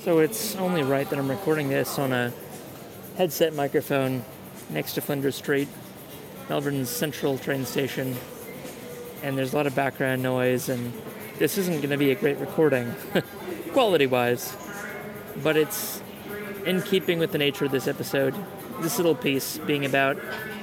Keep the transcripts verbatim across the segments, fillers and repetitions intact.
So it's only right that I'm recording this on a headset microphone next to Flinders Street, Melbourne's central train station, and there's a lot of background noise, and this isn't going to be a great recording, quality-wise, but it's in keeping with the nature of this episode, this little piece being about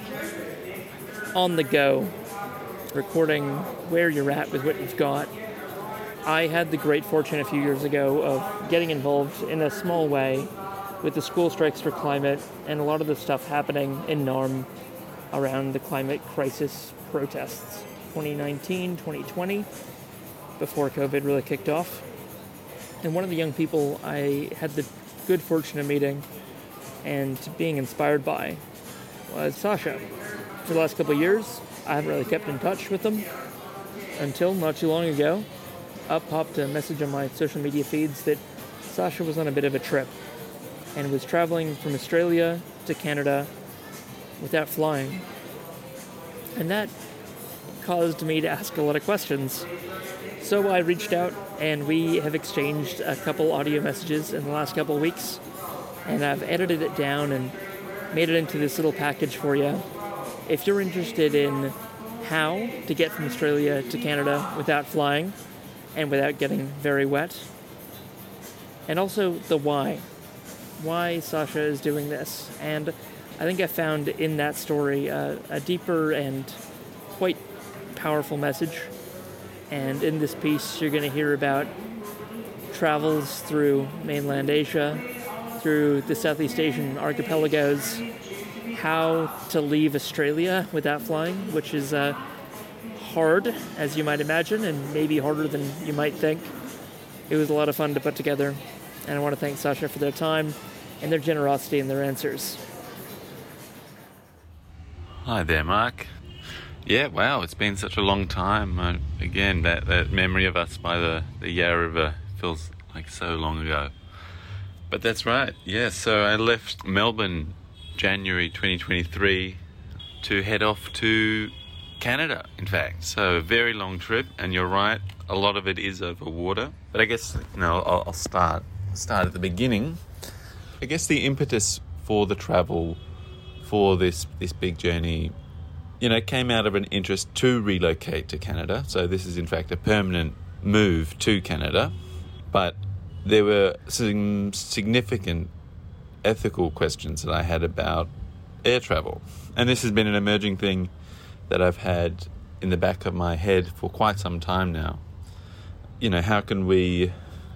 on the go, recording where you're at with what you've got. I had the great fortune a few years ago of getting involved in a small way with the School Strikes for Climate and a lot of the stuff happening in Naarm around the climate crisis protests, twenty nineteen, twenty twenty, before COVID really kicked off. And one of the young people I had the good fortune of meeting and being inspired by was Sasha. For the last couple of years, I haven't really kept in touch with them until not too long ago. Up popped a message on my social media feeds that Sasha was on a bit of a trip and was traveling from Australia to Canada without flying. And that caused me to ask a lot of questions. So I reached out and we have exchanged a couple audio messages in the last couple of weeks, and I've edited it down and made it into this little package for you. If you're interested in how to get from Australia to Canada without flying and without getting very wet, and also the why. Why Sasha is doing this. And I think I found in that story uh, a deeper and quite powerful message. And in this piece, you're going to hear about travels through mainland Asia, through the Southeast Asian archipelagos, how to leave Australia without flying, which is uh, hard, as you might imagine, and maybe harder than you might think. It was a lot of fun to put together, and I want to thank Sasha for their time and their generosity and their answers. Hi there, Mark. Yeah, wow, it's been such a long time. Uh, again, that, that memory of us by the, the Yarra River feels like so long ago. But that's right, yeah, so I left Melbourne January twenty twenty-three to head off to Canada, in fact. So a very long trip, and you're right, a lot of it is over water. But I guess, you know, I'll, I'll start start at the beginning. I guess the impetus for the travel, for this this big journey, you know, came out of an interest to relocate to Canada. So this is, in fact, a permanent move to Canada. But there were some significant ethical questions that I had about air travel. And this has been an emerging thing that I've had in the back of my head for quite some time now. You know, how can we,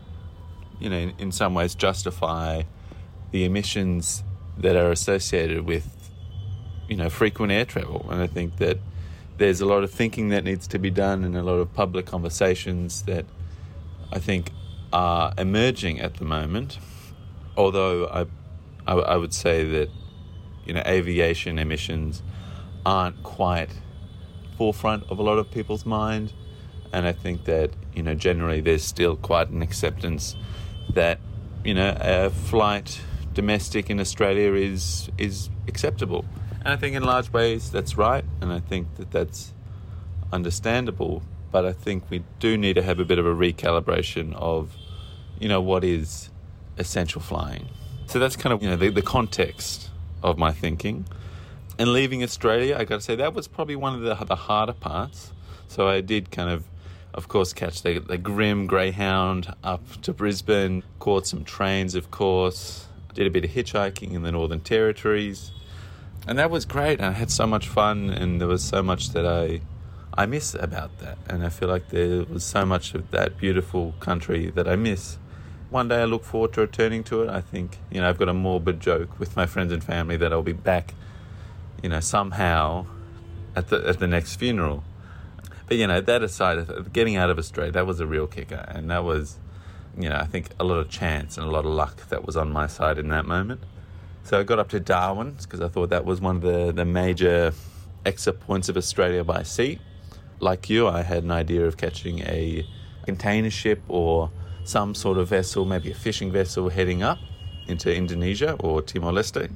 you know, in, in some ways justify the emissions that are associated with, you know, frequent air travel? And I think that there's a lot of thinking that needs to be done and a lot of public conversations that I think are emerging at the moment. Although I, I, I would say that, you know, aviation emissions aren't quite forefront of a lot of people's mind, and I think that, you know, generally there's still quite an acceptance that, you know, a flight domestic in Australia is is acceptable, and I think in large ways that's right, and I think that that's understandable. But I think we do need to have a bit of a recalibration of, you know, what is essential flying. So that's kind of, you know, the, the context of my thinking. And leaving Australia, I got to say, that was probably one of the, the harder parts. So I did kind of, of course, catch the, the grim Greyhound up to Brisbane, caught some trains, of course, did a bit of hitchhiking in the Northern Territories. And that was great. And I had so much fun, and there was so much that I I miss about that. And I feel like there was so much of that beautiful country that I miss. One day I look forward to returning to it. I think, you know, I've got a morbid joke with my friends and family that I'll be back, you know, somehow at the at the next funeral. But, you know, that aside, getting out of Australia, that was a real kicker. And that was, you know, I think a lot of chance and a lot of luck that was on my side in that moment. So I got up to Darwin because I thought that was one of the, the major exit points of Australia by sea. Like you, I had an idea of catching a container ship or some sort of vessel, maybe a fishing vessel, heading up into Indonesia or Timor-Leste.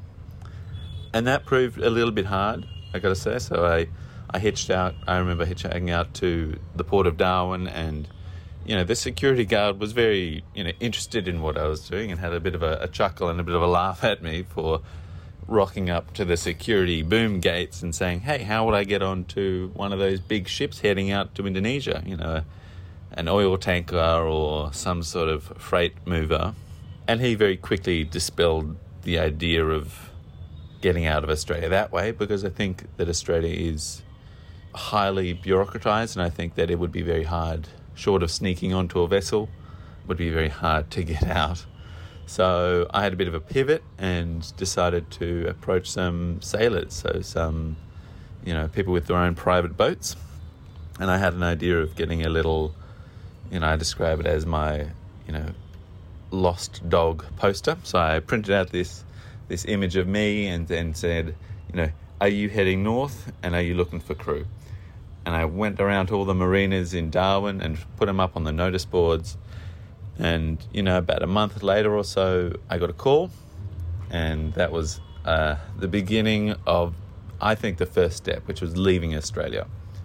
And that proved a little bit hard, I got to say. So I, I hitched out. I remember hitchhiking out to the port of Darwin and, you know, the security guard was very, you know, interested in what I was doing and had a bit of a, a chuckle and a bit of a laugh at me for rocking up to the security boom gates and saying, hey, how would I get onto one of those big ships heading out to Indonesia? You know, an oil tanker or some sort of freight mover. And he very quickly dispelled the idea of getting out of Australia that way, because I think that Australia is highly bureaucratized, and I think that it would be very hard, short of sneaking onto a vessel, would be very hard to get out. So I had a bit of a pivot and decided to approach some sailors, so some, you know, people with their own private boats. And I had an idea of getting a little, you know, I describe it as my, you know, lost dog poster. So I printed out this this image of me and then said, you know, are you heading north and are you looking for crew? And I went around to all the marinas in Darwin and put them up on the notice boards. And, you know, about a month later or so, I got a call. And that was uh, the beginning of, I think, the first step, which was leaving Australia.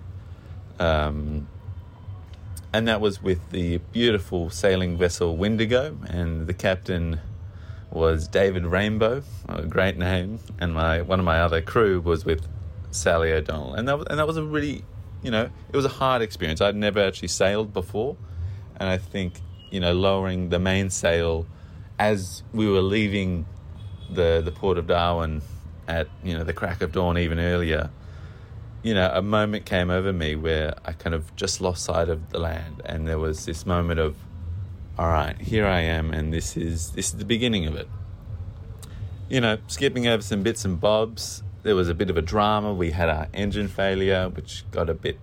Um, and that was with the beautiful sailing vessel Windigo. And the captain was David Rainbow, a great name. And my one of my other crew was with Sally O'Donnell. And that was, and that was a really, you know, it was a hard experience. I'd never actually sailed before. And I think, you know, lowering the mainsail as we were leaving the the port of Darwin at, you know, the crack of dawn, even earlier, you know, a moment came over me where I kind of just lost sight of the land. And there was this moment of, all right, here I am, and this is this is the beginning of it. You know, skipping over some bits and bobs, there was a bit of a drama. We had our engine failure, which got a bit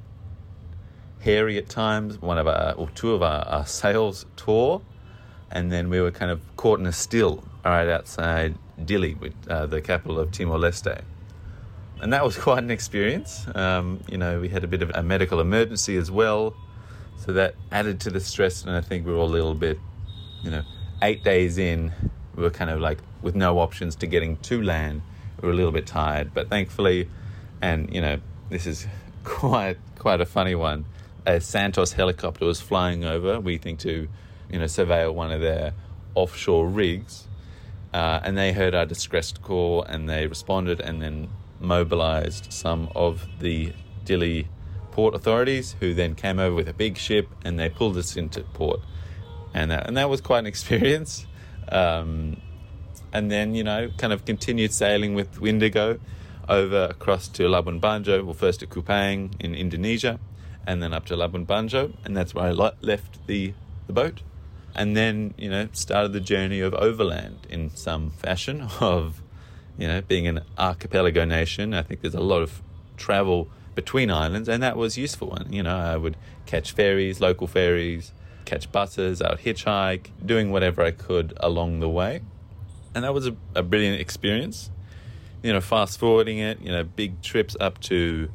hairy at times. One of our, or two of our, our sails tore, and then we were kind of caught in a still right outside Dili, with, uh, the capital of Timor-Leste. And that was quite an experience. Um, you know, we had a bit of a medical emergency as well, so that added to the stress, and I think we were all a little bit, you know, eight days in, we were kind of like with no options to getting to land. We were a little bit tired, but thankfully, and, you know, this is quite quite a funny one, a Santos helicopter was flying over, we think to, you know, surveil one of their offshore rigs, uh, and they heard our distress call, and they responded and then mobilized some of the Dili port authorities, who then came over with a big ship and they pulled us into port. And that, and that was quite an experience. Um, and then, you know, kind of continued sailing with Windigo over across to Labuan Bajo, well, first to Kupang in Indonesia, and then up to Labuan Bajo, and that's where I le- left the, the boat. And then, you know, started the journey of overland in some fashion of, you know, being an archipelago nation. I think there's a lot of travel between islands, and that was useful. And, you know, I would catch ferries, local ferries, catch buses, I would hitchhike, doing whatever I could along the way. And that was a, a brilliant experience. You know, fast forwarding it, you know, big trips up to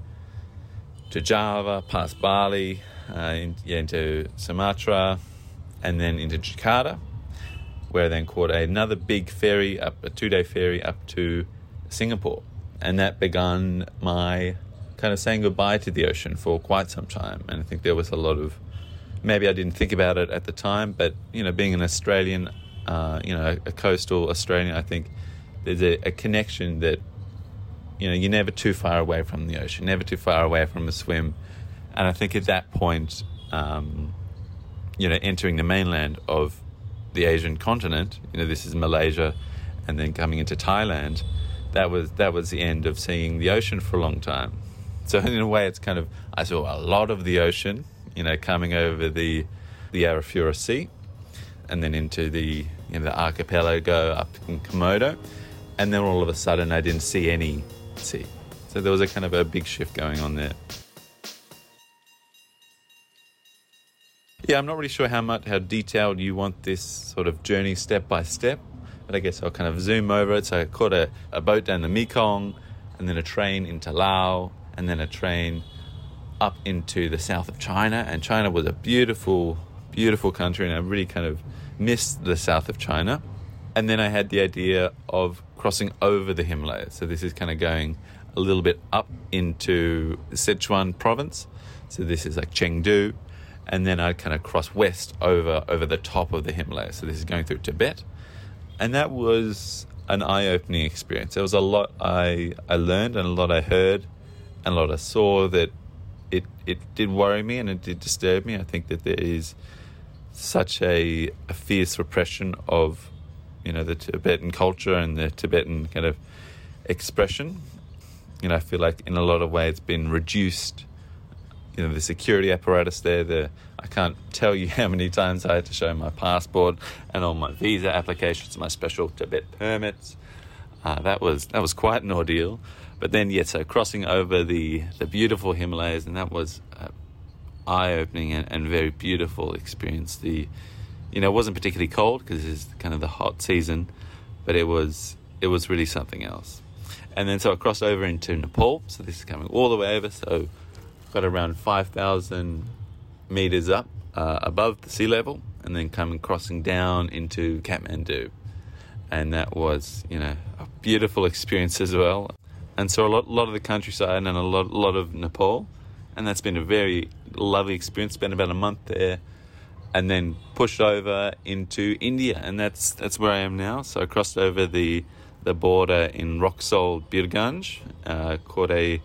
to Java, past Bali, uh, in, yeah, into Sumatra, and then into Jakarta, where I then caught another big ferry, up a two-day ferry up to Singapore. And that began my kind of saying goodbye to the ocean for quite some time. And I think there was a lot of, maybe I didn't think about it at the time, but, you know, being an Australian, uh, you know, a coastal Australian, I think there's a, a connection that, you know, you're never too far away from the ocean, never too far away from a swim. And I think at that point, um, you know, entering the mainland of the Asian continent, you know, this is Malaysia, and then coming into Thailand, that was that was the end of seeing the ocean for a long time. So in a way, it's kind of, I saw a lot of the ocean, you know, coming over the the Arafura Sea, and then into the, you know, the archipelago up in Komodo, and then all of a sudden I didn't see any sea. So there was a kind of a big shift going on there. Yeah, I'm not really sure how much, how detailed you want this sort of journey step by step, but I guess I'll kind of zoom over it. So I caught a, a boat down the Mekong, and then a train into Laos, and then a train up into the south of China. And China was a beautiful, beautiful country, and I really kind of missed the south of China. And then I had the idea of crossing over the Himalayas. So this is kind of going a little bit up into Sichuan province. So this is like Chengdu. and then I'd kind of cross west over over the top of the Himalayas. So this is going through Tibet, and that was an eye-opening experience. There was a lot I I learned and a lot I heard and a lot I saw that it it did worry me and it did disturb me. I think that there is such a, a fierce repression of, you know, the Tibetan culture and the Tibetan kind of expression. You know, I feel like in a lot of ways it's been reduced. You know, the security apparatus there, the I can't tell you how many times I had to show my passport and all my visa applications, my special Tibet permits. Uh, that was that was quite an ordeal. But then, yeah, so crossing over the, the beautiful Himalayas, and that was an eye-opening and, and very beautiful experience. The, you know, it wasn't particularly cold because it's kind of the hot season, but it was it was really something else. And then so I crossed over into Nepal. So this is coming all the way over. So got around five thousand meters up uh, above the sea level, and then coming crossing down into Kathmandu. And that was, you know, a beautiful experience as well. And so a lot, lot of the countryside and a lot, lot of Nepal. And that's been a very lovely experience. Spent about a month there, and then pushed over into India. And that's that's where I am now. So I crossed over the the border in Roxol, Birganj, uh, caught a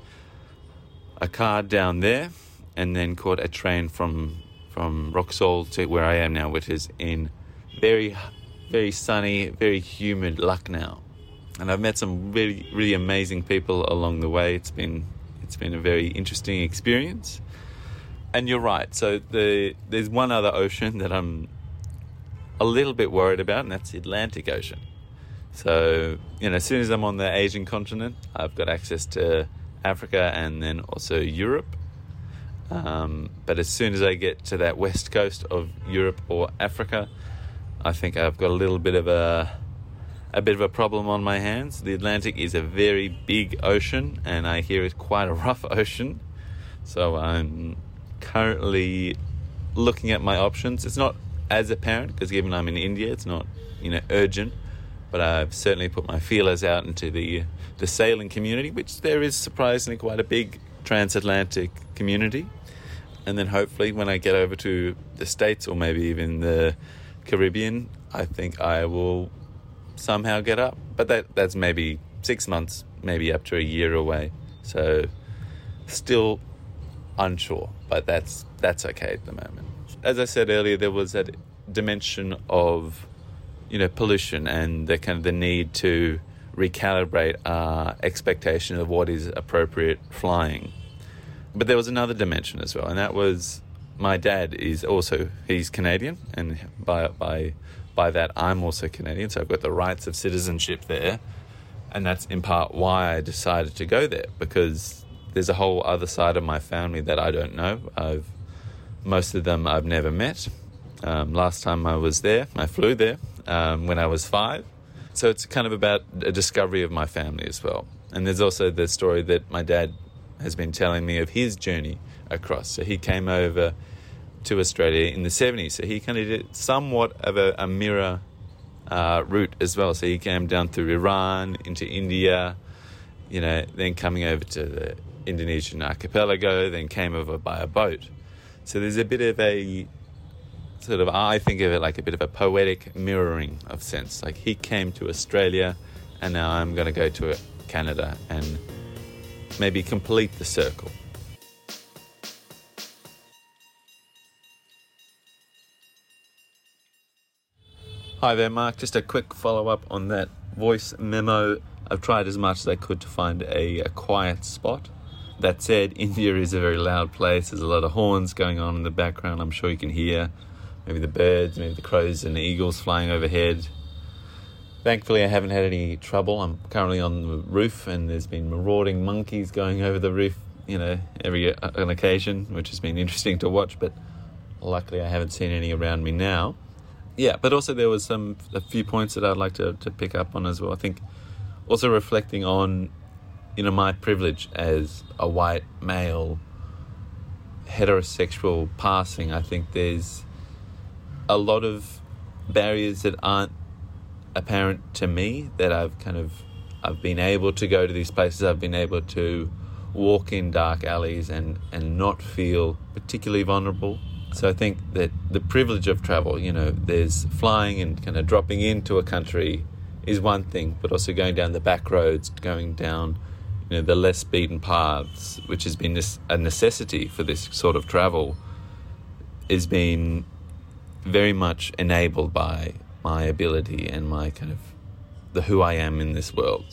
a car down there, and then caught a train from from Roxol to where I am now, which is in very, very sunny, very humid Lucknow. And I've met some really, really amazing people along the way. It's been it's been a very interesting experience. And you're right. So the there's one other ocean that I'm a little bit worried about, and that's the Atlantic Ocean. So, you know, as soon as I'm on the Asian continent, I've got access to Africa and then also Europe. Um, but as soon as I get to that west coast of Europe or Africa, I think I've got a little bit of a a bit of a problem on my hands. The Atlantic is a very big ocean, and I hear it's quite a rough ocean. So I'm currently looking at my options. It's not as apparent because given I'm in India, it's not, you know, urgent. But I've certainly put my feelers out into the the sailing community, which there is surprisingly quite a big transatlantic community. And then hopefully when I get over to the States or maybe even the Caribbean, I think I will somehow get up. But that that's maybe six months, maybe up to a year away. So still unsure, but that's that's okay at the moment. As I said earlier, there was that dimension of, you know, pollution and the kind of the need to recalibrate our expectation of what is appropriate flying. But there was another dimension as well, and that was my dad is also, he's Canadian, and by by by that I'm also Canadian, so I've got the rights of citizenship there, and that's in part why I decided to go there, because there's a whole other side of my family that I don't know. I've most of them I've never met. Um, last time I was there, I flew there um, when I was five. So it's kind of about a discovery of my family as well. And there's also the story that my dad has been telling me of his journey across. So he came over to Australia in the seventies. So he kind of did somewhat of a, a mirror uh, route as well. So he came down through Iran into India, you know, then coming over to the Indonesian archipelago, then came over by a boat. So there's a bit of a sort of, I think of it like a bit of a poetic mirroring of sense. Like he came to Australia and now I'm going to go to Canada and maybe complete the circle. Hi there, Mark. Just a quick follow-up on that voice memo. I've tried as much as I could to find a, a quiet spot. That said, India is a very loud place. There's a lot of horns going on in the background. I'm sure you can hear maybe the birds, maybe the crows and the eagles flying overhead. Thankfully, I haven't had any trouble. I'm currently on the roof and there's been marauding monkeys going over the roof, you know, every an occasion, which has been interesting to watch, but luckily I haven't seen any around me now. Yeah, but also there was some a few points that I'd like to, to pick up on as well. I think also reflecting on, you know, my privilege as a white male heterosexual passing. I think there's a lot of barriers that aren't apparent to me, that I've kind of I've been able to go to these places. I've been able to walk in dark alleys and and not feel particularly vulnerable. So I think that the privilege of travel, you know, there's flying and kind of dropping into a country is one thing, but also going down the back roads, going down, you know, the less beaten paths, which has been a necessity for this sort of travel, is being very much enabled by my ability and my kind of the who I am in this world.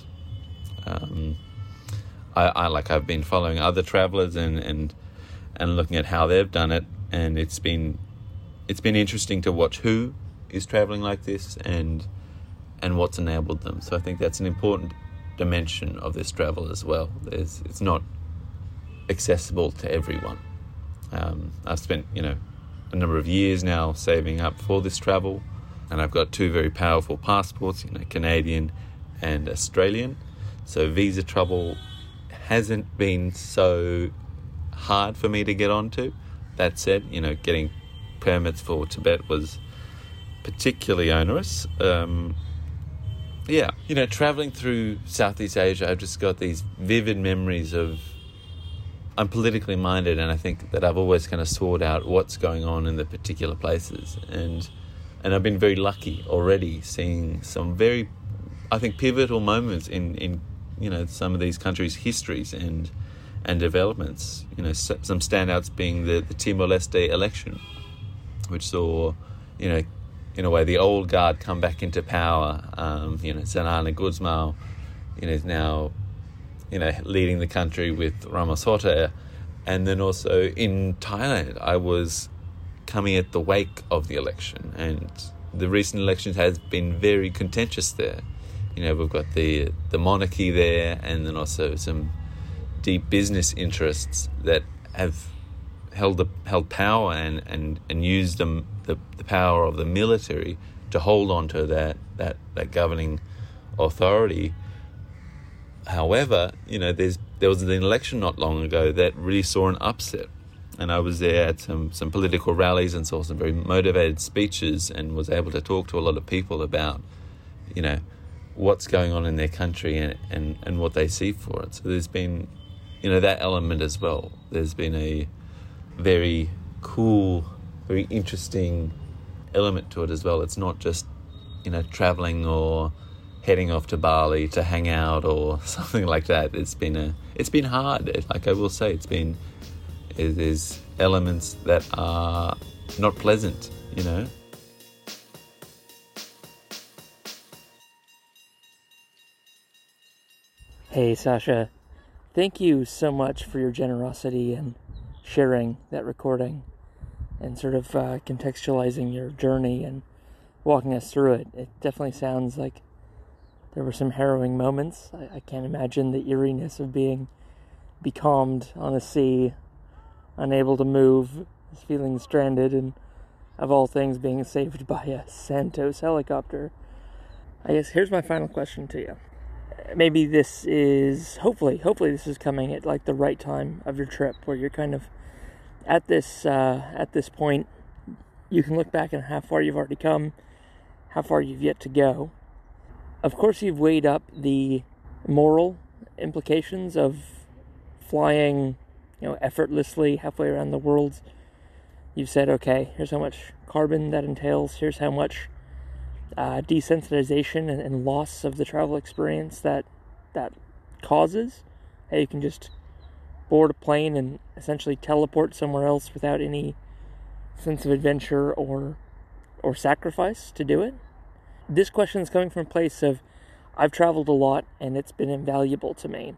Um, I, I like I've been following other travelers and, and and looking at how they've done it, and it's been it's been interesting to watch who is traveling like this and and what's enabled them. So I think that's an important dimension of this travel as well. There's, it's not accessible to everyone. Um, I've spent, you know, a number of years now saving up for this travel, and I've got two very powerful passports, you know, Canadian and Australian. So visa trouble hasn't been so hard for me to get onto. That said, you know, getting permits for Tibet was particularly onerous. Um, yeah, you know, traveling through Southeast Asia, I've just got these vivid memories of, I'm politically minded, and I think that I've always kind of sought out what's going on in the particular places. And and I've been very lucky already seeing some very, I think, pivotal moments in, in you know, some of these countries' histories and and developments. You know, some standouts being the, the Timor-Leste election, which saw, you know, in a way, the old guard come back into power. Um, you know, Xanana Gusmao, you know, is now, you know, leading the country with Ramaphosa. And then also in Thailand, I was coming at the wake of the election, and the recent elections has been very contentious there. You know, we've got the the monarchy there, and then also some deep business interests that have held the, held power and, and, and used them, the, the power of the military to hold on to that, that, that governing authority. However, you know, there's there was an election not long ago that really saw an upset. And I was there at some, some political rallies and saw some very motivated speeches and was able to talk to a lot of people about, you know, what's going on in their country and, and, and what they see for it. So there's been, you know, that element as well. There's been a very cool, very interesting element to it as well. It's not just, you know, traveling or heading off to Bali to hang out or something like that. It's been a, it's been hard. Like I will say, it's been, there's elements that are not pleasant, you know. Hey, Sasha. Thank you so much for your generosity and sharing that recording and sort of uh, contextualizing your journey and walking us through it. It definitely sounds like there were some harrowing moments. I, I can't imagine the eeriness of being becalmed on a sea, unable to move, feeling stranded, and of all things being saved by a Santos helicopter. I guess here's my final question to you. Maybe this is, hopefully, hopefully this is coming at like the right time of your trip, where you're kind of at this, uh, at this point, you can look back at how far you've already come, how far you've yet to go. Of course, you've weighed up the moral implications of flying, you know, effortlessly halfway around the world. You've said, okay, here's how much carbon that entails, here's how much Uh, desensitization and, and loss of the travel experience that that causes. Hey, you can just board a plane and essentially teleport somewhere else without any sense of adventure or or sacrifice to do it. This question is coming from a place of, I've traveled a lot and it's been invaluable to me.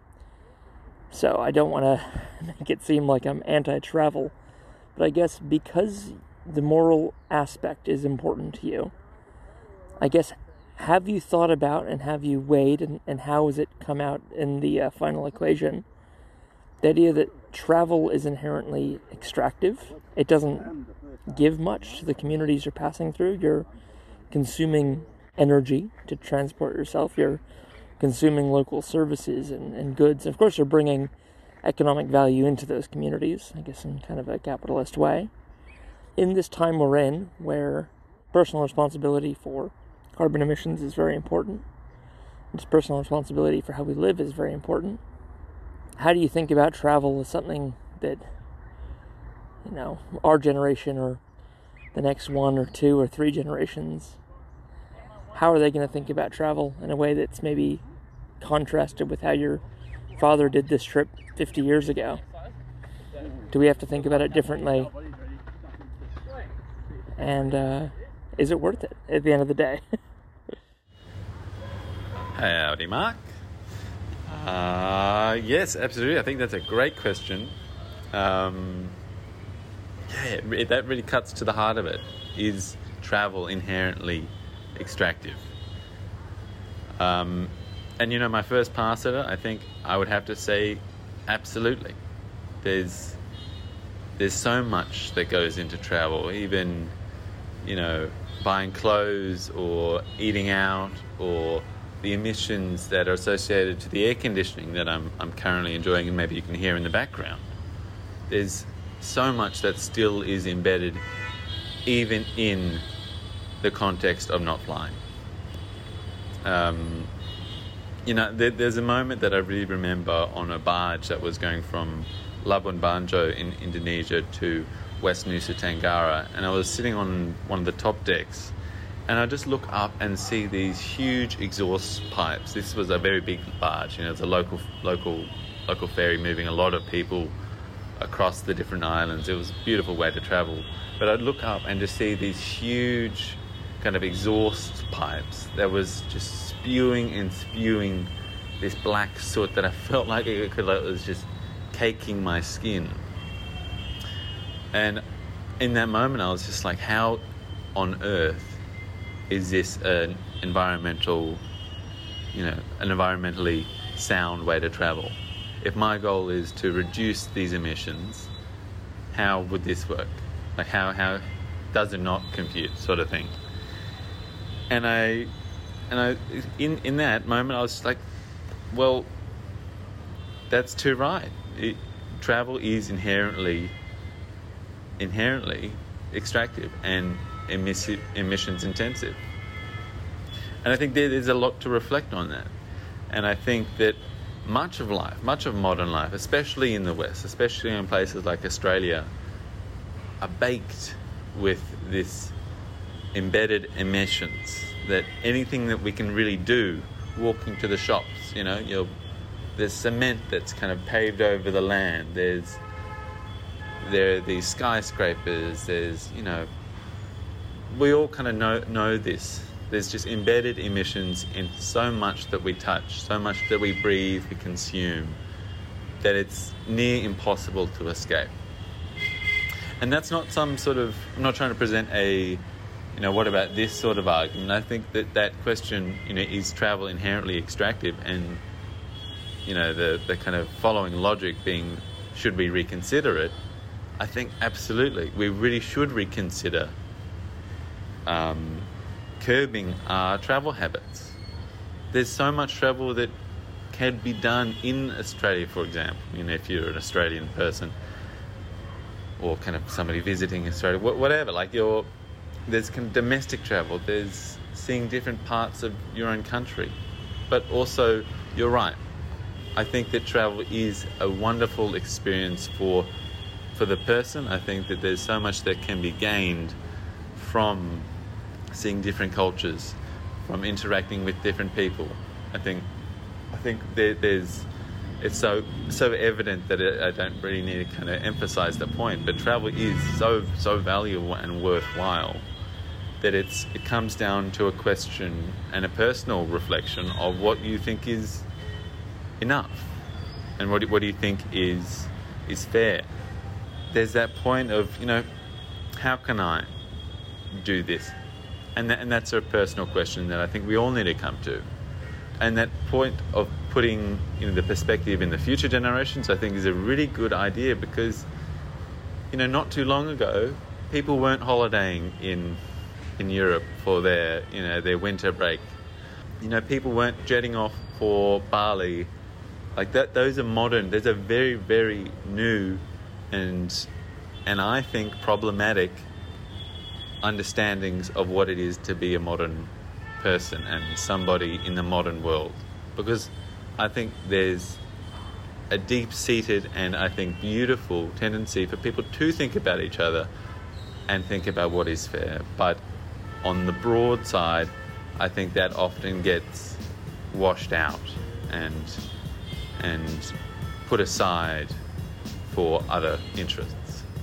So I don't want to make it seem like I'm anti-travel, but I guess because the moral aspect is important to you, I guess, have you thought about and have you weighed, and, and how has it come out in the uh, final equation, the idea that travel is inherently extractive? It doesn't give much to the communities you're passing through. You're consuming energy to transport yourself. You're consuming local services and, and goods. Of course, you're bringing economic value into those communities, I guess in kind of a capitalist way. In this time we're in, where personal responsibility for carbon emissions is very important, just personal responsibility for how we live is very important, how do you think about travel as something that you know, our generation or the next one or two or three generations, how are they going to think about travel in a way that's maybe contrasted with how your father did this trip fifty years ago? Do we have to think about it differently? And uh, is it worth it at the end of the day? Howdy, Mark. Uh, yes, absolutely. I think that's a great question. Um, yeah, it, that really cuts to the heart of it. Is travel inherently extractive? Um, and, you know, my first pass at it, I think I would have to say absolutely. There's, there's so much that goes into travel, even, you know, buying clothes or eating out, or the emissions that are associated to the air conditioning that I'm I'm currently enjoying, and maybe you can hear in the background. There's so much that still is embedded even in the context of not flying. Um, you know, there, there's a moment that I really remember on a barge that was going from Labuan Bajo in Indonesia to West Nusa Tenggara, and I was sitting on one of the top decks, and I just look up and see these huge exhaust pipes. This was a very big barge, you know, it's a local local local ferry moving a lot of people across the different islands. It was a beautiful way to travel. But I'd look up and just see these huge kind of exhaust pipes that was just spewing and spewing this black soot that I felt like it, could, like it was just caking my skin. And in that moment, I was just like, how on earth is this an environmental, you know, an environmentally sound way to travel? If my goal is to reduce these emissions, how would this work? Like, how how does it not compute, sort of thing? And I, and I, in in that moment, I was like, well, that's too right. It, travel is inherently, inherently extractive and emissi- emissions intensive. And I think there, there's a lot to reflect on that. And I think that much of life, much of modern life, especially in the West, especially in places like Australia, are baked with this embedded emissions, that anything that we can really do, walking to the shops, you know, you're, there's cement that's kind of paved over the land, there's there are these skyscrapers, there's, you know, we all kind of know know this. There's just embedded emissions in so much that we touch, so much that we breathe, we consume, that it's near impossible to escape. And that's not some sort of, I'm not trying to present a, you know, what about this sort of argument. I think that that question, you know, is travel inherently extractive, and, you know, the, the kind of following logic being, should we reconsider it? I think absolutely, we really should reconsider um, curbing our travel habits. There's so much travel that can be done in Australia, for example. You know, if you're an Australian person or kind of somebody visiting Australia, whatever, like you're, there's kind of domestic travel, there's seeing different parts of your own country. But also, you're right, I think that travel is a wonderful experience for for the person. I think that there's so much that can be gained from seeing different cultures, from interacting with different people. I think I think there, there's it's so so evident that it, I don't really need to kind of emphasize the point, but travel is so so valuable and worthwhile that it's it comes down to a question and a personal reflection of what you think is enough, and what what do you think is is fair. There's that point of, you know, how can I do this? And that, and that's a personal question that I think we all need to come to. And that point of putting, you know, the perspective in the future generations, I think is a really good idea, because, you know, not too long ago, people weren't holidaying in in Europe for their, you know, their winter break. You know, people weren't jetting off for Bali. Like that, those are modern. There's a very, very new and and I think problematic understandings of what it is to be a modern person and somebody in the modern world, because I think there's a deep-seated and I think beautiful tendency for people to think about each other and think about what is fair. But on the broad side, I think that often gets washed out and and put aside for other interests.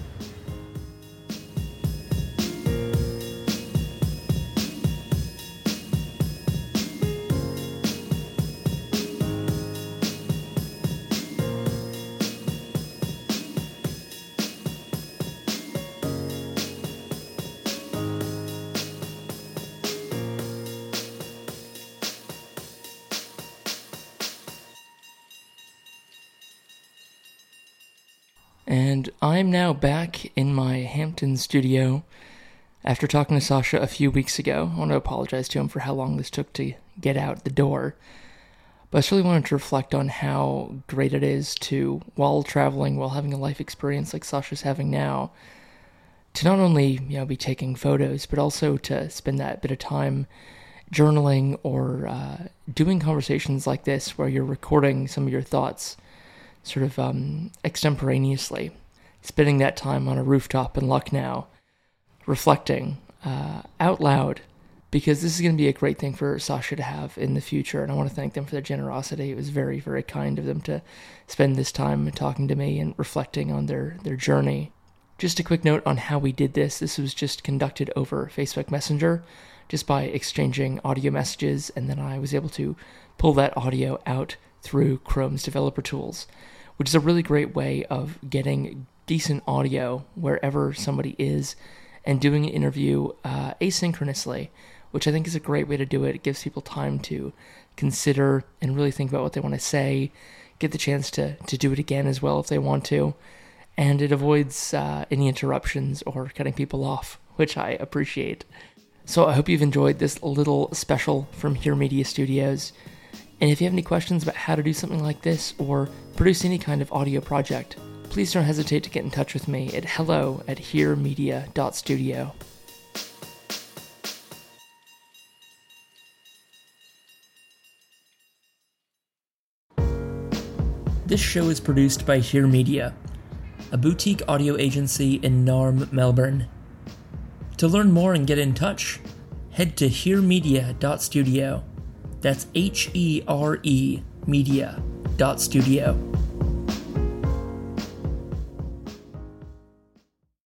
And I'm now back in my Hampton studio after talking to Sasha a few weeks ago. I want to apologize to him for how long this took to get out the door. But I just really wanted to reflect on how great it is to, while traveling, while having a life experience like Sasha's having now, to not only, you know, be taking photos, but also to spend that bit of time journaling or uh, doing conversations like this where you're recording some of your thoughts sort of um, extemporaneously, spending that time on a rooftop in Lucknow, reflecting uh, out loud, because this is going to be a great thing for Sasha to have in the future, and I want to thank them for their generosity. It was very, very kind of them to spend this time talking to me and reflecting on their, their journey. Just a quick note on how we did this. This was just conducted over Facebook Messenger, just by exchanging audio messages, and then I was able to pull that audio out through Chrome's developer tools, which is a really great way of getting decent audio wherever somebody is and doing an interview uh, asynchronously, which I think is a great way to do it. It gives people time to consider and really think about what they want to say, get the chance to, to do it again as well if they want to, and it avoids uh, any interruptions or cutting people off, which I appreciate. So I hope you've enjoyed this little special from Here Media Studios. And if you have any questions about how to do something like this or produce any kind of audio project, please don't hesitate to get in touch with me at hello at hearmedia dot studio. This show is produced by Here Media, a boutique audio agency in Narm, Melbourne. To learn more and get in touch, head to hear media dot studio. That's H E R E media dot studio.